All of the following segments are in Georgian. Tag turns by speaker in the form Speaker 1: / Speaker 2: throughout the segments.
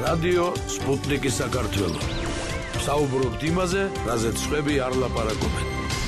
Speaker 1: რადიო სპუტნიკი საქართველოს. საუბრობთ იმაზე, რაზეც სხვები არ ლაპარაკობენ.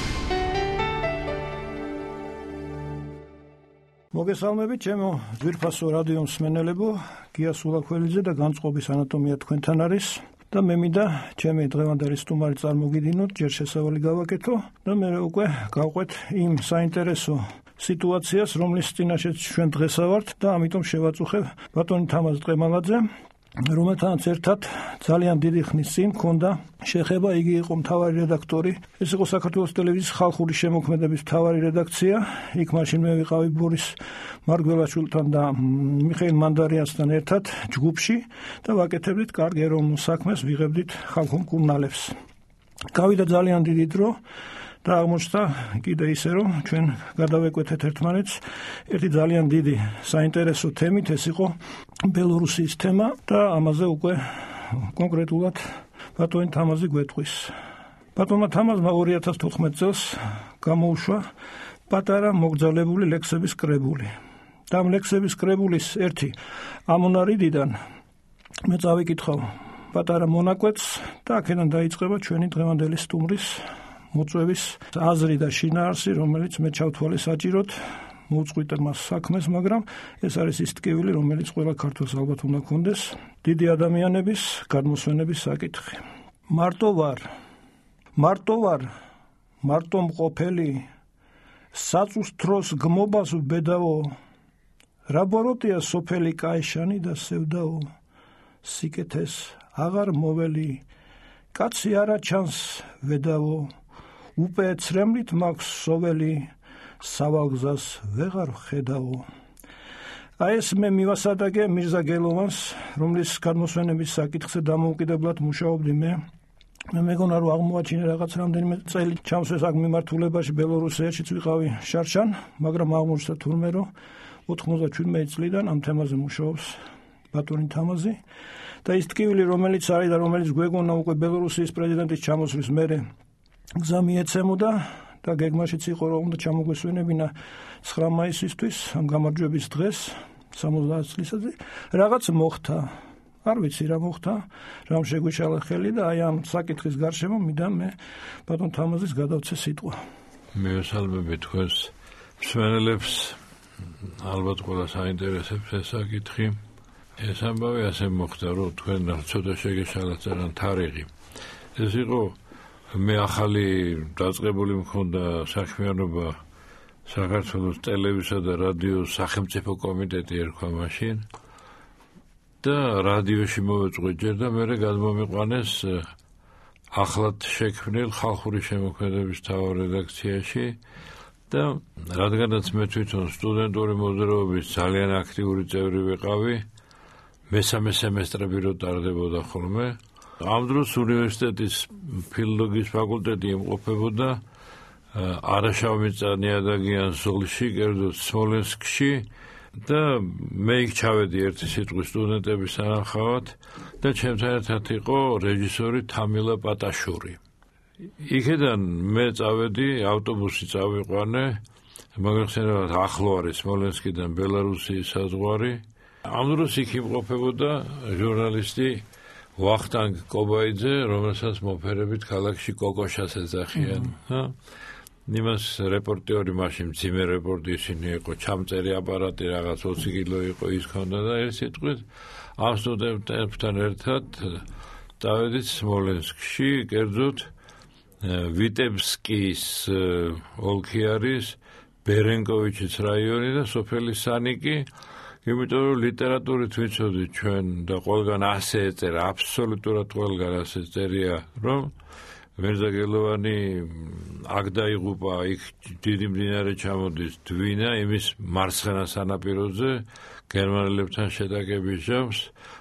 Speaker 2: მოგესალმებით, ჩემო ძვირფასო რადიო მსმენელებო, გია სულაქველიძე და განწყობის ანატომია თქვენთან არის და მე მინდა ჩემი დღევანდელი სტუმარი წარმოგიდინოთ, ჯერ შესავალი გავაკეთო და მე უკვე გავყვეთ იმ საინტერესო სიტუაციას, რომლის წინაშეც ჩვენ დღესა ვართ და ამიტომ შევაწუხებ ბატონი თამაზ ტყემალაძე, რომელთანაც ერთად ძალიან დიდი ხნის წინ მქონდა შეხება. იგი იყო მთავარი რედაქტორი, ეს იყო საქართველოს ტელევიზიის ხალხური შემოქმედების მთავარი რედაქცია. იქ მაშინ მე ვიყავი ბორის მარგველაშვილთან და მიხეილ მანდარიანსთან ერთად ჯგუფში და ვაკეთებდით კარგ ეროვნულ საქმეს, ვიღებდით ხალხურ ჟურნალებს. გავიდა ძალიან დიდი დრო და აღმოჩნდა კიდე ისე, რომ ჩვენ გადავეკვეთეთ ერთმანეთს ერთი ძალიან დიდი საინტერესო თემით, ეს იყო ბელორუსიის თემა და ამაზე უკვე კონკრეტულად ბატონი თამაზი გვეტყვის. ბატონმა თამაზმა 2014 წელს გამოუშვა პატარა მოგზაურებული ლექსების კრებული. და ამ ლექსების კრებულის ერთი ამონარიდიდან მე წავიკითხავ პატარა მონაკვეთს და აქედან დაიწყება ჩვენი დღევანდელი სტუმრის მოწვევის აზრი და შინაარსი, რომელიც მე ჩავთვალე საჭიროდ, მოუწყვიტე მას საქმეს, მაგრამ ეს არის ის ტკივილი, რომელიც ყველა ქართველს ალბათ უნდა ქონდეს, დიდი ადამიანების გადმოსვენების საკითხი. მარტო ვარ, მარტო მყოფელი, საწუს დროს გმობას ვბედაო, რა ბოროტია სოფელი კაეშანი და სევდაო, სიკეთეს აღარ მოველი, კაცი არა ჩანს ვედაო, უპე ცრემლით მაქვს სოველი, სავალგზას ვეღარ ვხედაო. ეს მე მივასადაგე მირზა გელოვანს, რომლის გადმოსვენების საკითხზე დამოუკიდებლად მუშაობდი მე მეგონა რომ აღმოაჩინე რაღაც რამდენიმე წელი ჩამსვეს აქ მიმართულებაში ბელორუსიაშიც ვიყავი შარშან, მაგრამ აღმოჩნდა თურმე რომ 97 წლიდან ამ თემაზე მუშაობს ბატონი თამაზი და ის ტკივილი, რომელიც არის და რომელიც გვეგონა უკვე ბელორუსიის პრეზიდენტის ჩამოსვლის მერე გზა მიეცემოდა და გეგმაშიც იყო რომ უნდა ჩამოგვესვენებინა 9 მაისისთვის ამ გამარჯვების დღეს 70 წლისაზე რაღაც მოხდა. არ ვიცი რა მოხდა, რამ შეგვიშალა ხელი და აი ამ საკითხის გარშემო მინდა მე ბატონ თამაზის გადავცე სიტყვა.
Speaker 3: მივესალმები თქვენს მსმენელებს, ალბათ ყველა საინტერესებს ეს საკითხი. ეს ამბავი ასე მოხდა, რომ თქვენ ცოტა შეგეშალათ ძალიან თარიღი. ეს იყო მე ახალი დაწყებული მქონდა საქმიანობა საქართველოს ტელევიზია და რადიოს სახელმწიფო კომიტეტი ერქვა მაშინ და რადიოში მოვეწყვი ჯერ და მერე გადმომიყვანეს ახლად შექმნილ ხალხური შემოქმედების მთავარ რედაქციაში და რადგანაც მე თვითონ სტუდენტური მოძრაობის ძალიან აქტიური წევრი ვიყავი, მესამე სემესტრები რო ტარდებოდა ხოლმე, ამ დროს უნივერსიტეტის ფილოლოგიის ფაკულტეტი იმყოფებოდა არაშავმიწა-ნიადაგიან ზოლში, კერძოდ სმოლენსკში და მე იქ ჩავედი ერთი სიტყვის სტუდენტების სანახავად და ჩემთან ერთად იყო რეჟისორი თამილა პატაშური. იქედან მე წავედი, ავტობუსი წავიყვანე, მოგეხსენებათ ახლო არის სმოლენსკიდან ბელარუსიის საზღვარი. ამ დროს იქ იმყოფებოდა ჟურნალისტი ვახტანგ კობაიძე, რომელსაც მოფერებით ქალაქში კოკოშას ეძახიან. იმას რეპორტიორი მაშინ მძიმე რეპორტი ისინი იყო, ჩამწერი აპარატი რაღაც 20 კილო იყო ის ქონდა და ეს სიტყვით ამ სტუდენტებთან ერთად დავედით სმოლენსკში, კერძოდ ვიტებსკის ოლქი არის, ბერენკოვიჩის რაიონი და სოფელი სანიკი. იმიტომ რომ ლიტერატურით ვიცოდით ჩვენ და ყველგან ასე ეწერა, აბსოლუტურად ყველგან ასე წერია, რომ მირზა გელოვანი აქ დაიღუპა, იქ დიდი მდინარე ჩამოდის dwina, იმის მარცხენა სანაპიროზე გერმანელებთან შეტაკების ჟამს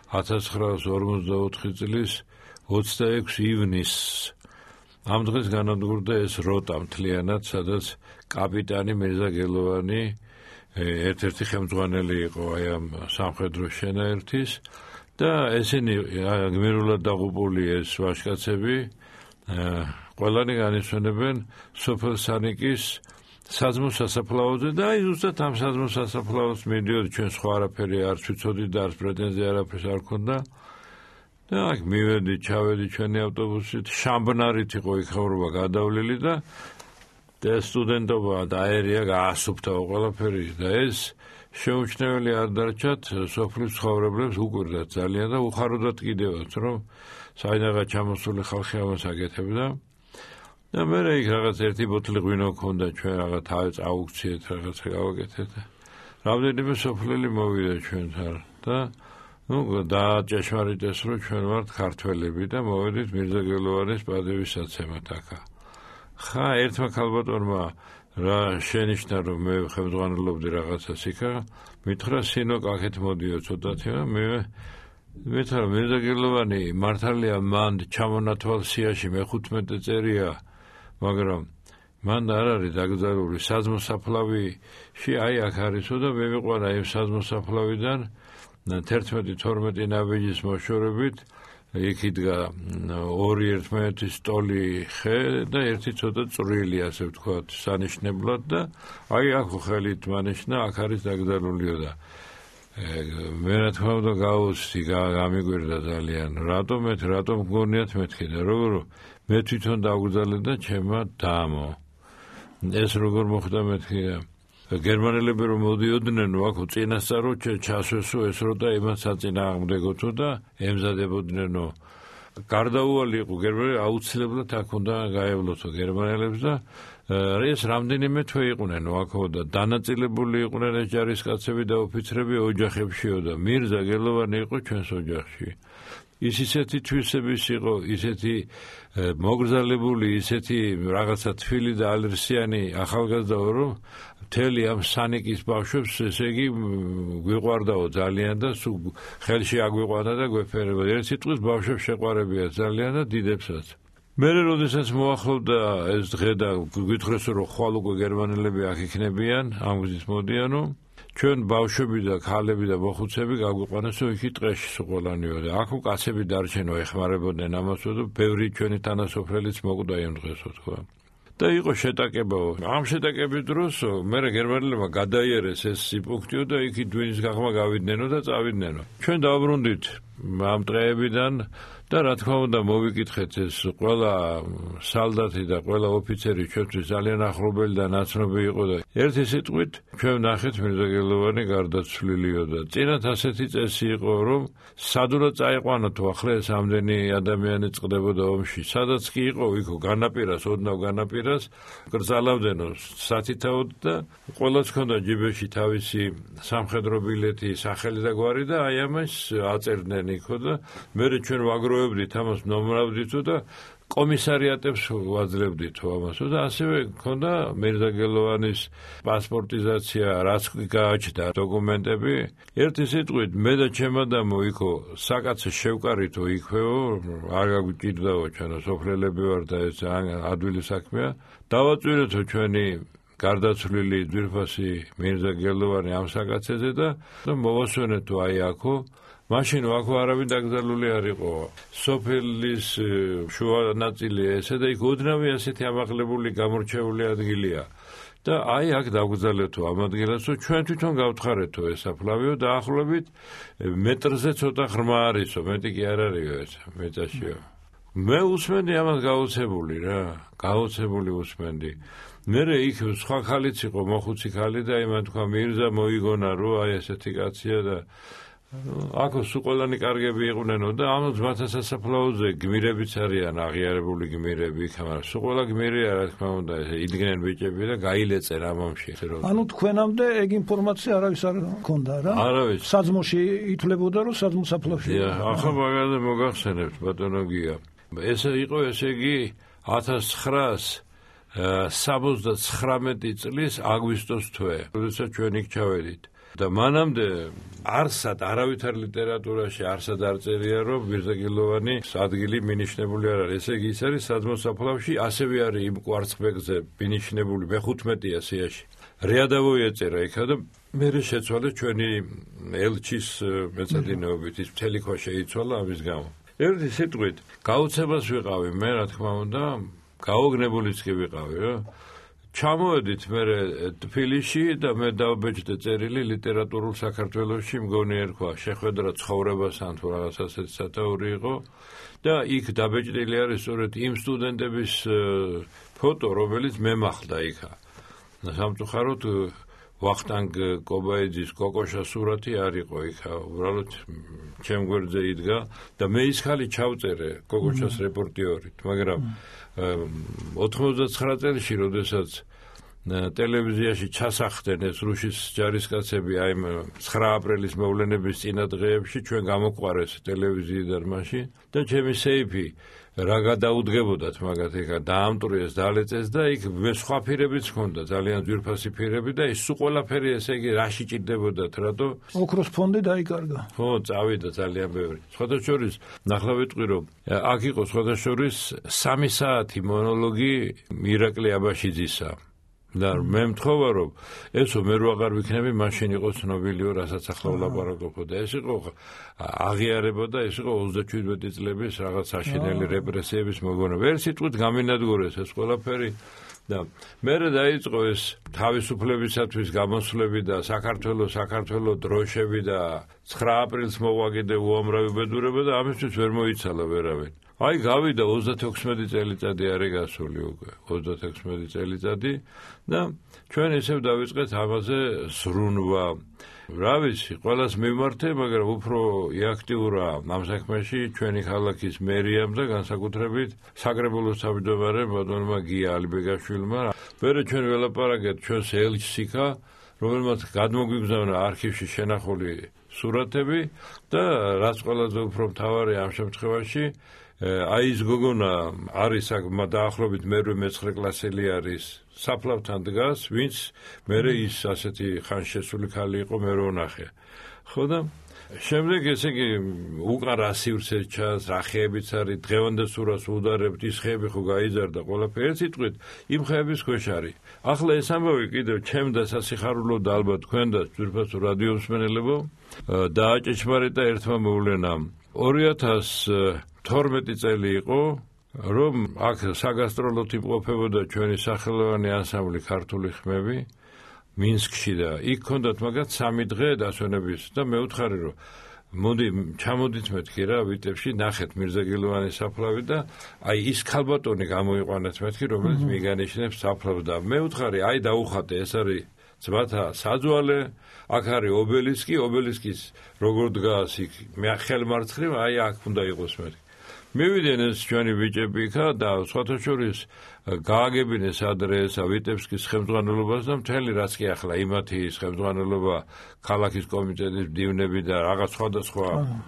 Speaker 3: 1944 წლის 26 ივნისს. ამ დღეს განადგურდა ეს როტა მთლიანად, სადაც კაპიტანი მირზა გელოვანი ერთ-ერთი ხელმძღვანელი იყო აი ამ სამხედრო შენაერთის და ესენი გმირულად დაღუპული ეს ვაჟკაცები ყველანი განისვენებენ სოფელ სანიკის საძმო სასაფლაოზე და აი ზუსტად ამ საძმო სასაფლაოს მიდიოდი, ჩვენ სხვა არაფერი არ ვიცოდით და არც პრეტენზია არაფერს არ ქონდა და აქ მივედი, ჩავედი ჩვენი ავტობუსით, შამბნარით იყო იქაურობა გადავლილი და სტუდენტობა და აერია გაასუფთა ყველაფერი და ეს შეუმჩნეველი არ დარჩათ სოფლის ცხოვრებლებს უკვირდათ ძალიან და უხაროდათ კიდევაც რომ საიდანაც ჩამოსული ხალხი ამას აკეთებდა და მე იქ რაღაც ერთი ბოთლი ღვინო ქონდა ჩვენ რაღაც თავი წაუქციეთ რაღაცა გავაკეთეთ რამდენიმე სოფლელი მოვიდა ჩვენთან და დააჭეშმარიტეს რომ ჩვენ ვართ ქართველები და მოვედით მირზაგელოვანის პატივისაცემად აქა ხა ერთმა ქალბატონმა რა შენიშნა რომ მე ხელმძღვანელობდი რაღაცას იქა მითხრა სინო კახეთ მოდიო ცოტათი მე მითხრა მირზაგელოვანი მართალია მან ჩამონათვალ სიაში მე-15 წერია მაგრამ მან არ არის დაკრძალული საზმოსაფლავიში აი აქ არისო და მე მიყვანა იმ საზმოსაფლავიდან 11-12 ნაბიჯის მოშორებით იქ იდგა ორი ერთმანეთის სტოლი ხე და ერთი ცოტა წვრილი ასე ვთქვათ სანიშნებლად და აი აქ ხელით მანიშნა აქ არის დაკრძალულიო და მე რა თქმა უნდა გავუსწი გამიგვირდა ძალიან რატომ გონიათ მეთქი და როგორ მე თვითონ დაგუძალე და ჩემმა დამო ეს როგორ მოხდა მეთქი გერმანელები რომ მოდიოდნენ აქ წინასწარო ჩასვესო ესრო და იმას საწინააღმდეგოთო და ემზადებოდნენო გარდაუვალი იყო გერმანელი აუცილებლად აქ უნდა გაევლოთო გერმანელებს და ეს რამდენიმე თვე იყვნენ აქო და დანაწილებული იყვნენ ეს ჯარისკაცები და ოფიცრები ოჯახებშიო და მირზა გელოვანი იყო ჩვენს ოჯახში ის ისეთი თვისების იყო ისეთი მოგრძალებული ისეთი რაღაცა თბილი და ალერსიანი ახალგაზრდაო რომ მთელი ამ სანიკის ბავშვებს ესე იგი გვიყვარდაო ძალიან და ხელში აგვიყვანა და გვეფერება ერთ სიტყვის ბავშვებს შეყვარებია ძალიან და დიდებსაც მე როდესაც მოახლოვდა ეს დღე და გითხრეს რომ ხვალ უკვე გერმანელები აქ იქნებიან ამ გზით მოდიანო ჩვენ ბავშვები და ქალები და მოხუცები გაგვიყვანეს რომ იქ ტყეში სულანიო და აქ უკაცები დარჩენო ეხმარებოდნენ ამასო და ბევრი ჩვენი თანასოფლელიც მოკვდა იმ დღესო თქვა და იყო შეტაკებაო ამ შეტაკების დროს მე გერმანელებმა გადაიერეს ეს პუნქტიო და იქ დვინის გაღმა გავიდნენ და წავიდნენ ჩვენ დავბრუნდით ამ ტყეებიდან და რა თქმა უნდა მოვიკითხეთ ეს ყველა სალდათი და ყველა ოფიცერი ჩვენთვის ძალიან ახლობელი და ნაცნობი იყო და ერთი სიტყვით ჩვენ ნახეთ მირზაგელოვანი გარდაცვლილიო და წინათ ასეთი წესი იყო რომ სადურად წაიყვანოთ ახლა ეს ამდენი ადამიანი წყდებოდა ომში სადაც კი იყო იქო განაპირას ოდნავ განაპირას გრძალავდენო სათითაოდ და ყველას ჰქონდა ჯიბეში თავისი სამხედრო ბილეთი სახელი და გვარი და აი ამას აწერდნენ იქო და მე ჩვენ ვაგროვებდით ამას ნომრავდითო და კომისარიატებს ვაძლევდითო ამასო და ასევე ჰქონდა მირზაგელოვანის პასპორტიზაცია რაც გააჩნდა დოკუმენტები ერთი სიტყვით მე და ჩემადამო იქო საკაცე შევკარითო იქვეო არ გაგვიჭირდაო ჩვენო სოფლელები ვარ და ეს ადვილი საქმეა დავაწვირეთო ჩვენი გარდაცვლილი ძვირფასი მირზაგელოვანი ამ საკაცეზე და მოვასვენეთო აი აქო მაშინ აქ არავინ დაკრძალული არ იყო სოფლის შუა ნაწილი ესე და იქ ოდნავი ასეთი ამაღლებული გამორჩეული ადგილია და აი აქ დაგუძალეთო ამ ადგილასო ჩვენ თვითონ გავთხარეთო ეს საფლავიო დაახლოებით მეტრზე ცოტა ღრმა არისო მეტი კი არ არისო ეს მეწაშიო მე უსმენდი ამას გაოცებული რა გაოცებული უსმენდი მე იქ სხვა ხალიც იყო მოხუცი ხალი და იმან თქვა მირზა მოიგონა რომ აი ესეთი კაცია და აქ სულყოლანი კარგები იყვნენო და ამას მათაც სასაფლაოზე გმირებიც არიან აღიარებული გმირები მაგრამ სულყოლა გმირია რა თქმა უნდა იდგნენ ბიჭები და გაილეწენ ამომში
Speaker 2: ანუ თქვენამდე ეგ ინფორმაცია არავის არ ჰქონდა რა
Speaker 3: არავის
Speaker 2: საძმოში ითვლებოდა რომ საძმოსაფლავში
Speaker 3: ახლა მაგაზე მოგახსენებთ ბატონო გია ესე იყო ესე იგი 1979 წლის აგვისტოს თვე როდესაც ჩვენ იქ ჩავედით და მანამდე არსად არავითარ ლიტერატურაში არსად არ წერია რომ მირზაგელოვანი ადგილი მინიშნებული არ არის ესე იგი ის არის საძმოსაფლავში ასევე არის იმ კვარცხლბეკზე მინიშნებული მე-15-ია სიაში რეადავო ეწერა იქა და მე შეცვალე ჩვენი ელჩის მეწადინეობით ის მთელი ქვა შეიცვალა ამის გამო ერთი სიტყვით გაუცებას ვიყავი მე რა თქმა უნდა გაოგნებულიც კი ვიყავი რა ჩამოვედით მე თბილისში და მე დავბეჭდე წერილი ლიტერატურულ საქართველოში მგონი ერქვა შეხვედრა ცხოვრებასთან თუ რაღაც ასეთი სათაური იყო და იქ დაბეჭდილი არის სწორედ იმ სტუდენტების ფოტო რომელიც მემახლდა იქა სამწუხაროდ ვახტანგ კობაიძის კოკოშა სურათი არ იყო იქა უბრალოდ ჩემ გვერდზე იდგა და მე ის ხალი ჩავწერე კოკოშას რეპორტიორით მაგრამ 99 წელს როდესაც ტელევიზიაში ჩასახდნენ ეს რუსის ჯარისკაცები აი 9 აპრილის მოვლენების წინა დღეებში ჩვენ გამოყვარეს ტელევიზიიდან მაშინ და ჩემი სეიფი რა გადაუდგებოდათ მაგათ ეხა დაამტვრიეს დალეწეს და იქ სხვა ფირებიც ჰქონდა ძალიან ძვირფასი ფირები და ის სულ ყველაფერი ესე იგი რაში ჭირდებოდათ რატო
Speaker 2: ოქროს ფონდი დაიკარგა
Speaker 3: ხო წავიდა ძალიან ბევრი სხვადასხვის ნახლა ვიტყვი რომ აქ იყო სხვადასხვის 3 საათი მონოლოგი ირაკლი აბაშიძისა და მე მთხოვა რომ ესო მე რო აღარ ვიქნები მაშინ იყო ცნობილიო რასაც ახლა ვლაპარაკობ და ეს იყო აღიარება და ეს იყო 37 წლების რაღაც საშინელი რეპრესიების მოგონება ვერ სიტყვით გამინადგურეს ეს ყველაფერი და მე დაიწყო ეს თავისუფლებისათვის გამოსვლები და საქართველოს დროშები და 9 აპრილს მოვა კიდე უამრავი ბედურება და ამისთვის ვერ მოიცალა ვერავინ აი გავიდა 36 წელიწადი არის გასული უკვე 36 წელიწადი და ჩვენ ისევ დავიწყეთ ამაზე ზრუნვა რა ვიცი ყველას მიმართე მაგრამ უფრო აქტიურა ამ საქმეში ჩვენი ქალაქის მერიამ და განსაკუთრებით საკრებულოს თავმჯდომარე ბატონმა გია ალიბეგაშვილმა მერე ჩვენ ველაპარაკეთ ჩვენს ელჩს იქა რომელმაც გადმოგვიგზავნა არქივში შენახული სურათები და რაც ყველაზე უფრო მთავარი ამ შემთხვევაში აი ეს გოგონა არის დაახლოებით მერვე მეცხრე კლასელი არის საფლავთან დგას ვინც მერე ის ასეთი ხანშესული ქალი იყო მე რო ნახე ხო და შემდეგ ესე იგი უკან რა სივრცე ჩანს რა ხეებიც არის დღევანდელ სურათს უდარებთ ის ხეები ხო გაიზარდა ყველაფერი ერთ სიტყვით იმ ხეების ქვეშ არის ახლა ეს ამბავი კიდევ ჩემ და სასიხარულო და ალბათ თქვენ და ძვირფასო რადიო მსმენელებო დააჭეჭმარიტა ერთმა მოვლენამ 2012 წელი იყო რომ აქ საგასტროლოდ იმყოფებოდა ჩვენი სახელოვანი ანსამბლი ქართული ხმები მინსკში და იქ ჰქონდათ მაგათ 3 დღე დასვენების და მე ვთხარი რომ მოდი ჩამოდით მეთქი რა ვიტებში ნახეთ მირზაგილოვანის საფლავი და აი ის ქალბატონი გამოიყვანეთ მეთქი რომელიც მიგანიშნებს საფლავს და მე ვთხარი აი დაუხატე ეს არის ძმათა საძვალე აქ არის ობელისკის როგორ დგას იქ მე ხელმარცხნივ აი აქ უნდა იყოს მეთქი მივიდნენ ეს ჩვენი ბიჭები იქა და სხვათაშორის გააგებინეს ადრესა ვიტებსკის ხელმძღვანელობას და მთელი რაც კი ახლა იმათი ხელმძღვანელობა ქალაქის კომიტეტის მდივნები და რაღაც სხვადასხვა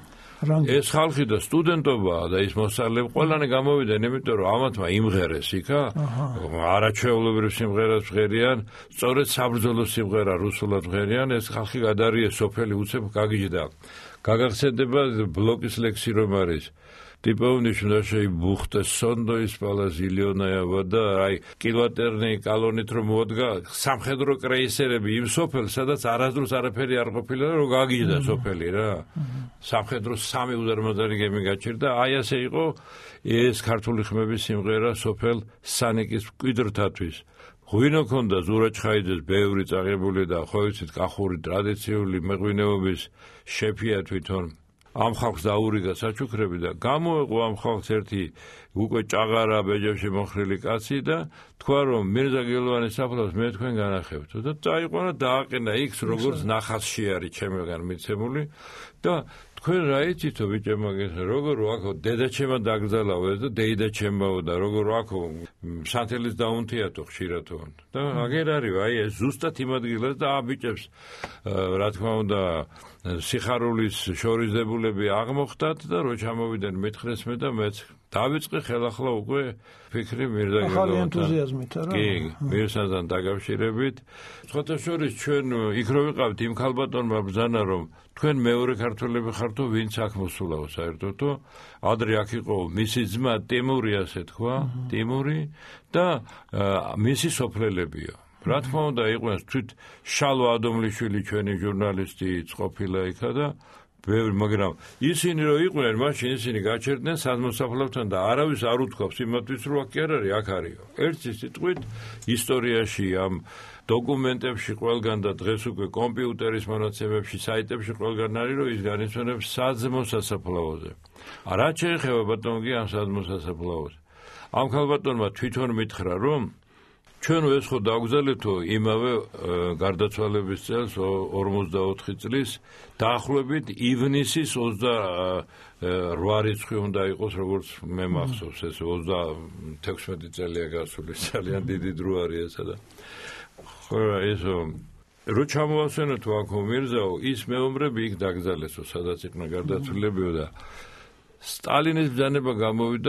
Speaker 3: ეს ხალხი და სტუდენტობა და ის მოსწავლეები ყველანი გამოვიდნენ იმიტომ რომ ამათმა იმღერეს იქა არაჩვეულებრივ სიმღერას ვღერიან სწორედ საბრძოლო სიმღერა რუსულად ვღერიან ეს ხალხი გადარიეს სოფელი უცებ გაგიჟდა გაგახსენდება ბლოკის ლექსი რომ არის Типовниш нашей бухта сондо испала зеленая вода, ай კილოატერნი კალონით რომ მოადგა სამხედრო კრეისერები იმ სოფელს, სადაც არასდროს არაფერი არ ყოფილა და რო გაგიჟდა სოფელი რა. სამხედრო 3 უდარმაზარი გემი გაჩერდა, აი ასე იყო ეს ქართული ხმების სიმღერა სოფელ სანიკის მკვიდრთათვის. ღვინო ქონდა ზურაჩხაიძეს ბევრი წაღებული და ხო ვიცით კახური ტრადიციული მეღვინეობის შეფია თვითონ ამ ხალხს დაურიგა საჩუქრები და გამოეყო ამ ხალხს ერთი უკვე ჭაღარა ბეჯებში მოხრილი კაცი და თქვა რომ მირზაგილოვანის საფლავს მე თქვენ განახებთ და წაიყვანა დააყენა იქს როგორც ნახასში არის ჩემგან მიცემული და თქვენ რა იცითო ბიჭებმა როგორ ვაქო დედაჩემა დაგზალაო ეს და დეიდაჩემაო და როგორ ვაქო სანთელის დაუნთიათო ხშირათო და აგერ არის აი ეს ზუსტად იმ ადგილას და ბიჭებს რა თქმა უნდა სიხარულის შორიზებულები აღმოხდათ და რო ჩამოვიდნენ მითხრეს მე და მეც დავიწყე ხელახლა უკვე ფიქრი მირზაგილოვანთან
Speaker 2: ახალი ენთუზიაზმით რა
Speaker 3: კი მირსანთან დაკავშირებით სხვათაშორის ჩვენ იქ რო ვიყავთ იმ ქალბატონმა ბრძანა რომ თქვენ მეორე ქართველები ხართო ვინც აქ მოსულაო საერთოდო ადრე აქ იყო მისი ძმა ტიმური ასე თქვა ტიმური და მისი სოფლელებიო რა თქმა უნდა იყვნენ თვით შალვა ადომლიშვილი ჩვენი ჟურნალისტი ყოფილა იქა და მაგრამ ისინი რო იყვნენ, მაშინ ისინი გაჩერდნენ სადმოსახლეობთან და არავის არ უთქვამს იმათთვის, რომ აქ არ არის, აქ არისო. ერთი სიტყვით ისტორიაში ამ დოკუმენტებში ყველგან და დღეს უკვე კომპიუტერის მონაცემებში, საიტებში ყველგან არის, რომ ის განისვენებს სადმოსასაფლაოზე. რა შეეხება ბატონო ამ სადმოსასაფლაოზე? ამ ქალბატონმა თვითონ მითხრა, რომ ჩვენ ეს ხო დაგზავნეთო იმავე გარდაცვალების წელს 44 წლის დაახლოებით ივნისის 28 რიცხვი უნდა იყოს, როგორც მე მახსოვს, ეს 36 წელია გასული, ძალიან დიდი დრო არის ესა და ხო ესო რო ჩამოასვენეთო აქ მირზაო, ის მეომრები იქ დაგზავნესო, სადაც იყვნენ გარდაცვლილებიო და სტალინის ბრძანება გამოვიდა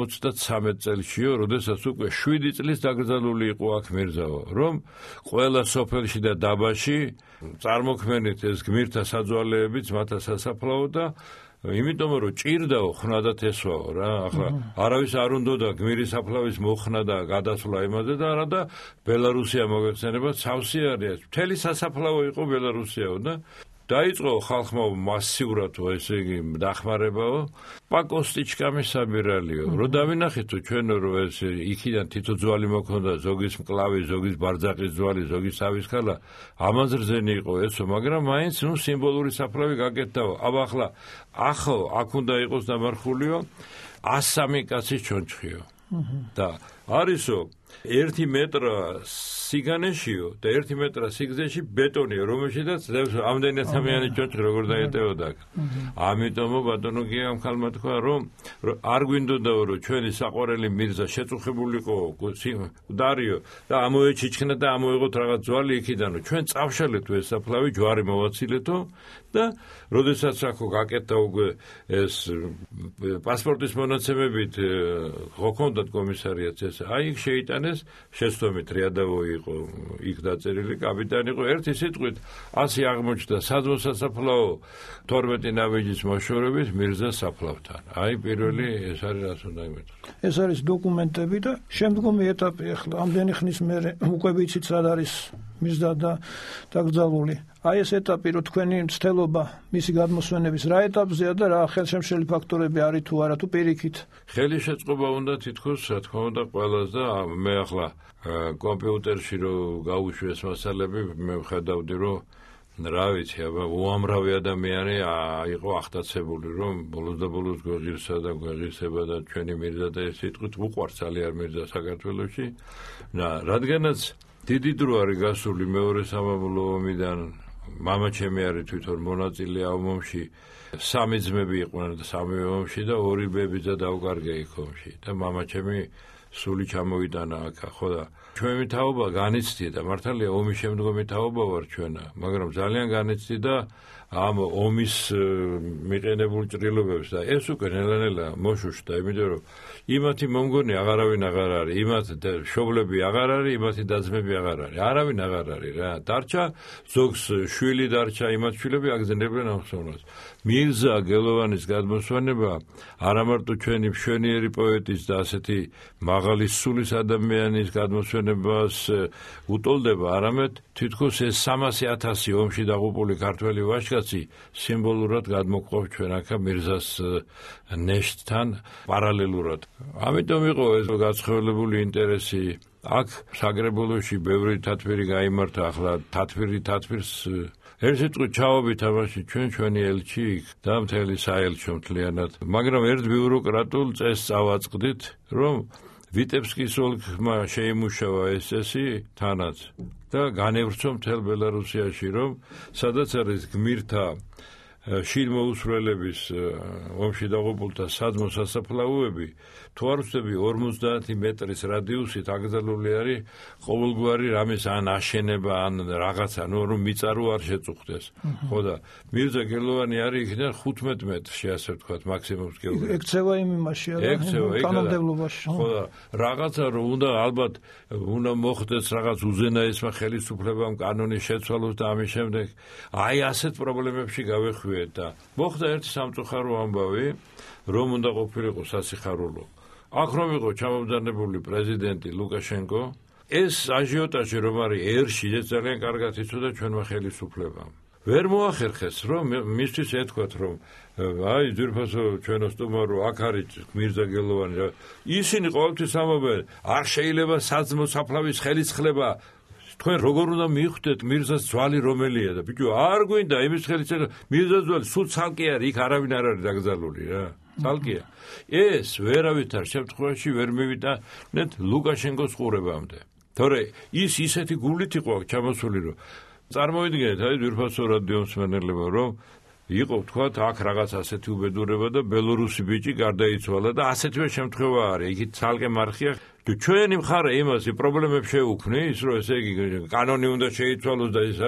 Speaker 3: 53 წელშიო, როდესაც უკვე 7 წლის დაკრძალული იყო აქ მირზაო, რომ ყველა სოფელში და დაბაში წარმოქმნით ეს გმირთა საძვალეებიც მათაც სასაფლაო და იმიტომ რომ ჭირდაო ხნადათ ესვაო რა, ახლა არავის არ უნდოდა გმირის საფლავის მოხნა და გადასვლა იმაზე და არა და ბელარუსია მოგეხსენება, სავსე არის, მთელი სასაფლაო იყო ბელარუსიაო და დაიწყო ხალხმა მასიურად ესე იგი დახმარებაო პაკოსტიჩკამის საბირალიო რო დავინახეთო ჩვენო რომ ეს იქიდან თითო ძვალი მოქონდა ზოგის მკლავი ზოგის ბარძაყის ძვალი ზოგის სავის ქალა ამაზრზენი იყო ესო მაგრამ მაინც ნუ სიმბოლური საფლავი გაკეთდაო აბა ახლა აქ უნდა იყოს დამარხულიო 103 კაცის ჩონჩხიო და არისო 1 მეტრ სიგანეშიო და 1 მეტრ სიგზეში ბეტონიო რომელშიც ამდენი ადამიანი ჩონჩხი როგორ დაეტევოდა ამიტომ ბატონო კი ამ ხალმა თქვა რომ არ გვინდოდაო რომ ჩვენი საყვარელი მირზა შეწუხებულიყო დარიო და ამოეჩიჩქნა და ამოეღოთ რაღაც ძვალი იქიდან ჩვენ წავშალეთ ეს საფლავი ჯვარი მოვაცილეთო და როდესაც აქო გაკეთდა უკვე ეს პასპორტის მონაცემებით ხოქონდათ კომისარიატს ეს აი იქ შეიტანეს შეცდომით რიადავო იყო იქ დაწერილი კაპიტანი იყო ერთი სიტყვით 100 აღმოჩნდა სადმოსასაფლაო 12 ნავიჯის მოშორებით მირზას საფლავთან აი პირველი ეს არის რას უნდა იმეთქვა
Speaker 2: ეს არის დოკუმენტები და შემდგომი ეტაპი ახლა ამდენი ხნის მერე უკვე ვიცით სად არის მირზა და დაკრძალული აი ეს ეტაპი რომ თქვენი მცდელობა მისი გადმოსვენების რა ეტაპზეა და რა ხელშემშელი ფაქტორები არის თუ არა თუ პირიქით
Speaker 3: ხელი შეწყობა უნდა თითქოს რა თქმა უნდა ყველას და მე ახლა კომპიუტერში რომ გავუშვი ეს მასალები მე ვხედავდი რომ რა ვიცი აბა უამრავი ადამიანი იყო ახტაცებული რომ ბოლოს და ბოლოს გვეღირსა და გვეღირსება და ჩვენი მირზა და ეს სიტყვით უყვარს ძალიან მირზა საქართველოში და რადგანაც დიდი დრო არის გასული მეორე სამამულო ომიდან მამა ჩემი არის თვითონ მონაწილე ამ ომში სამი ძმები იყვნენ და სამივე ომში და ორი ბებიძა დაუკარგა იქ ომში და მამა ჩემი სული ჩამოიტანა აქ ხო და ჩვენი თაობა განიცდია და მართალია ომის შემდგომი თაობა ვარ ჩვენა მაგრამ ძალიან განიცდი და ამ ომის მიყენებულ ჭრილობებს და ეს უკვე ნელა-ნელა მოშუშდა იმიტომ რომ იმათი მომგონი აღარავინ აღარ არის იმათ შობლები აღარ არის იმათი დაძმები აღარ არის არავინ აღარ არის რა დარჩა ზოგს შვილი დარჩა იმათ შვილები აგზნებენ ამ ხსოვნას მირზა გელოვანის გადმოსვენება არა მარტო ჩვენი მშვენიერი პოეტის და ასეთი მაღალი სულის ადამიანის გადმოსვენებას უტოლდება არამედ თითქოს ეს 300,000 ომში დაღუპული ქართველი ვაჟკაცი სიმბოლურად გადმოყვავს ჩვენ აქა მირზას ნეშტთან პარალელურად ამიტომ იყო ეს გაცხელებული ინტერესი აქ საგრებულოში ბევრი თათბირი გაიმართა ახლა თათბირს ერთ სიტყვით ჩავაბით ამაში ჩვენი ელჩი და მთელი საელჩო მთლიანად მაგრამ ერთ ბიუროკრატულ წესს წავაწყდით რომ ვიტებსკის ოლქმა შეიმუშავა ეს წესი თანაც და განევრცო მთელ ბელარუსიაში რომ სადაც არის გმირთა შინმოუსვლელების ომში დაღუპულთა სადმოსასაფლაოები თუ არ ვწდები 50 მეტრის რადიუსით აკრძალული არის ყოველგვარი რამის ან აშენება ან რაღაცა ნუ რომ მიწარო არ შეწუხდეს ხო და მირზა გელოვანი არის იქიდან 15 მეტრში ასე ვთქვათ მაქსიმუმს გეუბნები
Speaker 2: ექცევა იმ იმაში არა კანონმდებლობაში
Speaker 3: ხო და რაღაცა რომ უნდა ალბათ უნდა მოხდეს რაღაც უზენაესმა ხელისუფლებამ კანონის შეცვალოს და ამის შემდეგ აი ასეთ პრობლემებში გავეხვიე და მოხდა ერთი სამწუხარო ამბავი რომ უნდა ყოფილიყო სასიხარულო აქ რომ იყო ჩამობრძანებული პრეზიდენტი ლუკაშენკო ეს აჟიოტაჟი რომ არის ერში ეს ძალიან კარგად იცოდა ჩვენმა ხელისუფლებამ ვერ მოახერხეს, რომ მისთვის ეთქვათ, რომ აი ძვირფასო ჩვენო სტუმარო აქ არის მირზა გელოვანი რა. ისინი ყოველთვის ამბობენ, არ შეიძლება საძმო საფლავის ხელისხლება. თქვენ როგორ უნდა მიხვდეთ მირზას ძვალი რომელია და ბიჭო არ გვინდა იმის ხელისხლება მირზას ძვალი სულ ცალკე არის, იქ არავინ არ არის დაკრძალული რა. ცალკეა. ეს ვერავითარ შემთხვევაში ვერ მივიდა ნეთ ლუკაშენკოს ყურებამდე. თორე ის ისეთი გულით იყო ჩამოსული, რომ წარმოიდგინეთ, აი ძვირფასო რადიო მსმენელებო, რომ იყო თქვათ აქ რაღაც ასეთი უბედურება და ბელორუსი ბიჭი გარდაიცვალა და ასეთვე შემთხვევა არის. იქით ცალკე მარხია. ჩვენი მხარე იმას პრობლემებს შეუქმნის, რომ ესე იგი კანონი უნდა შეიცვალოს და ისა.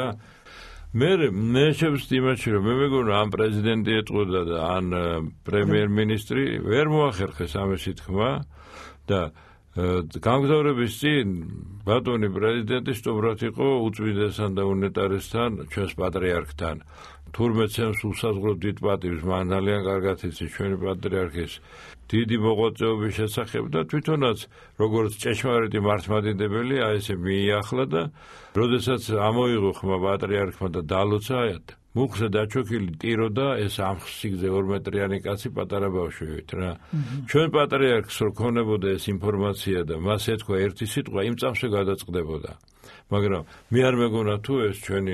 Speaker 3: მე შევსდი იმაში, რომ მე მეგონა ან პრეზიდენტი ეტყოდა და ან პრემიერ-მინისტრი ვერ მოახერხეს ამისი თქმა და გამგზავრების წინ ბატონი პრეზიდენტი სტუმრად იყო უწმინდესთან და უნეტარესთან ჩვენს პატრიარქთან. თურმე ცემს უსაზღვროდ დიდ პატივს, მან ძალიან კარგად იცის ჩვენი პატრიარქის დიდი მოღვაწეობის შესახებ და თვითონაც როგორც ჭეშმარიტი მართლმადიდებელი აი ესე მიიახლა და როდესაც ამოიღო ხმა პატრიარქმა და დალოცა მუხზე დაჩოქილი ტირო და ეს ამხსიგზე 2 მეტრიანი კაცი პატარა ბავშვით რა. ჩვენ პატრიარქს რო ქონებოდა ეს ინფორმაცია და მას ეთქვა ერთი სიტყვა, იმ წამსვე გადაწყდებოდა. მაგრამ მე არ მეგონა თუ ეს ჩვენი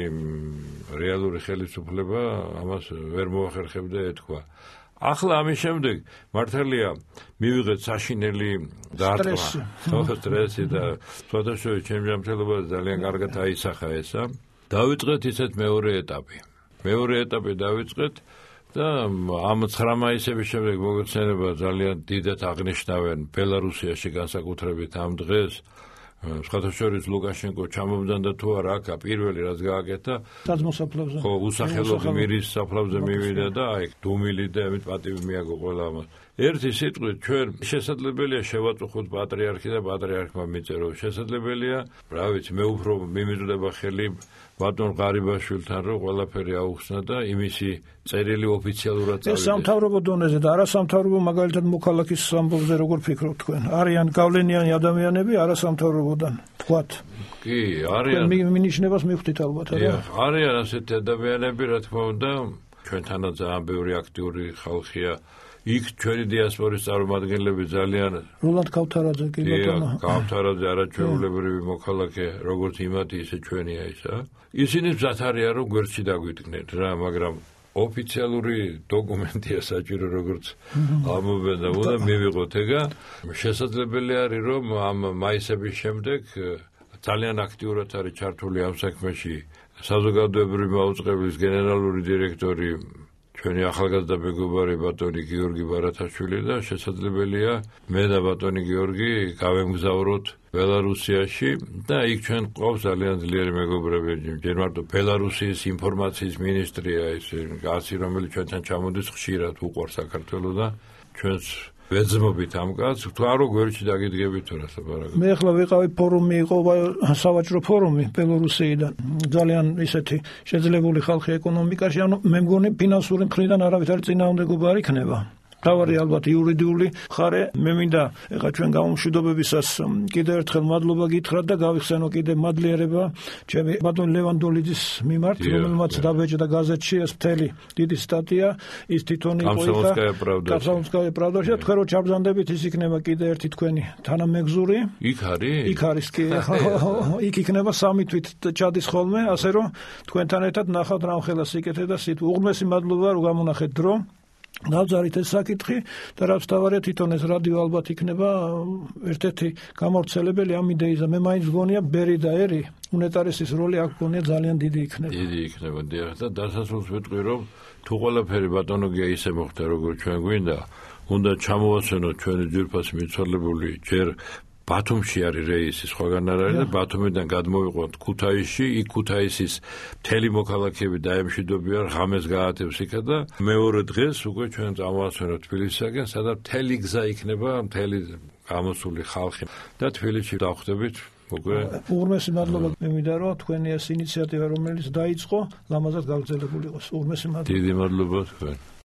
Speaker 3: რეალური ხელისუფლება ამას ვერ მოახერხებდა ეთქვა. ახლა ამის შემდეგ მართალია მივიღეთ საშინელი დარტყმა, სტრესი და სხვადასხვა ჩემი ჯანმრთელობა ძალიან კარგად აისახა ესა. დავიწყეთ ისეთ მეორე ეტაპი. მეორე ეტაპი დავიწყეთ და ამ 9 მაისების შემდეგ მოგეხსენება ძალიან დიდად აღნიშნავენ ბელარუსიაში განსაკუთრებით ამ დღეს. სხვადასხვა ლუკაშენკო ჩამობდანდა თუ არა აქ პირველი რაც გააკეთა
Speaker 2: საძმოსაფლავზე.
Speaker 3: ხო, უსახელოდ მირის საფლავზე მივიდა და აი დუმილი და ამით პატივი მიაგო ყველა ამას. ერთი სიტყვით ჩვენ შესაძლებელია შევაწუხოთ პატრიარქი და პატრიარქმა მიწერო. შესაძლებელია, რა ვიცი, მე უფრო მიმიძვლება ხელი ბატონ ღარიბაშვილთან რომ ყველაფერი აუხსნა და იმისი წერილი ოფიციალურად წავიდეს.
Speaker 2: ეს სამთავრობო დონეზე და არასამთავრობო მაგალითად მოქალაქის ამბავზე როგორ ფიქრობთ თქვენ? არიან გავლენიანი ადამიანები არასამთავრობოდან, თქვათ.
Speaker 3: კი, არიან.
Speaker 2: მინიშნებას მივხვდით ალბათ, რა.
Speaker 3: არიან ასეთი ადამიანები, რა თქმა უნდა, ჩვენთანაც ძალიან ბევრი აქტიური ხალხია. იქ ჩვენი დიასპორის წარმომადგენლები ძალიან
Speaker 2: როლანდ ქავთარაძე კი ბატონო.
Speaker 3: ქავთარაძე არაჩვეულებრივი მოქალაქე, როგორც იმათი ისე ჩვენია ისა. ისინი მზად არიან რომ გვერდში დაგვიდგნენ რა, მაგრამ ოფიციალური დოკუმენტია საჭირო როგორც ამობენ და უნდა მივიღოთ ეგა. შესაძლებელი არის რომ ამ მაისების შემდეგ ძალიან აქტიურად არის ჩართული ამ საქმეში საზოგადოებრივი მაუწყებლის გენერალური დირექტორი ჩვენი ახალგაზრდა მეგობარი ბატონი გიორგი ბარათაშვილი და შესაძლებელია მე და ბატონი გიორგი გავემგზავროთ ბელარუსიაში და იქ ჩვენ ყავს ძალიან ძლიერი მეგობრები. ჯერ მარტო ბელარუსის ინფორმაციის მინისტრია ეს კაცი, რომელიც ჩვენთან ჩამოდის ხშირად უყვარს საქართველოს და ჩვენს ვეძმობით ამ კაცს, თუ არა გვერდში დაგიდგებით თუ რას ლაპარაკობ.
Speaker 2: მე ახლა ვიყავი ფორუმი იყო სავაჭრო ფორუმი ბელორუსიიდან. ძალიან ისეთი შეძლებული ხალხი ეკონომიკაში, ანუ მე მგონი ფინანსური მხრიდან არავითარი წინააღმდეგობა არ იქნება. თავარი ალბათ იურიდიული ხარე. მე მინდა ეხლა ჩვენ გამომშვიდობებისას კიდევ ერთხელ მადლობა გითხრათ და გავიხსენო კიდევ მადლიერება ჩემი ბატონ ლევან დოლიძის მიმართ, რომელმაც დაბეჭდა გაზეთში ეს მთელი დიდი სტატია, ის თვითონ იყო კამსომოლსკაია პრავდაში და თქვენ რო ჩაბრძანდებით ის იქნება კიდევ ერთი თქვენი თანამეგზური.
Speaker 3: იქ არის?
Speaker 2: იქ არის კი. იქ იქნება 3 თვით ჩადის ხოლმე, ასე რომ თქვენთან ერთად ნახავთ რამხელა სიკეთე და სიტყვა. უღრმესი მადლობა რომ გამონახეთ დრო. დავზარით ეს საკითხი და რაც თავარია თვითონ ეს რადიო ალბათ იქნება ერთ-ერთი გამავრცელებელი ამ იდეისა. მე მაინც გონია ბერი და ერი უნეტარესის როლი აქ გონია ძალიან დიდი იქნება.
Speaker 3: დიდი იქნება და დასასრულს ვიტყვი რომ თუ ყველაფერი ბატონო გია ისე მოხდა როგორც ჩვენ გვინდა, უნდა ჩამოვაცენოთ ჩვენი ძვირფასი მიცვალებული ჯერ ბათუმში არის რეისი, სხვაგან არ არის და ბათუმიდან გადმოვიყვანთ ქუთაისში, იქ ქუთაისის მთელი მოქალაქეები დაემშვიდობიან, ღამეს გაათებს იქა და მეორე დღეს უკვე ჩვენ წამოვაცვენოთ თბილისისაკენ, სადაც მთელი გზა იქნება, მთელი გამოსული ხალხი და თბილისში დავხვდებით.
Speaker 2: უღრმესი მადლობა მე მინდა რომ თქვენი ეს ინიციატივა რომელიც დაიწყო, ლამაზად გაგრძელებული იყოს. უღრმესი მადლობა.
Speaker 3: დიდი მადლობა თქვენ.